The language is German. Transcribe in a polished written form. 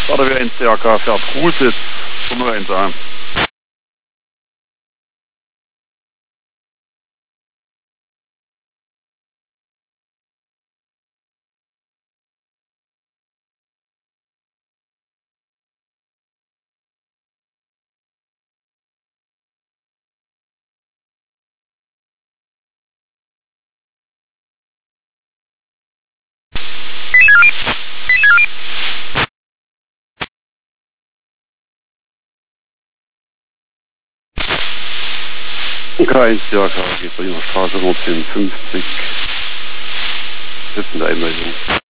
Warte, wir NCAK fährt Ruhsitz, Nummer 1 an. K1CAK geht bei Ihrer Straße 150. Das ist eine Einmeldung.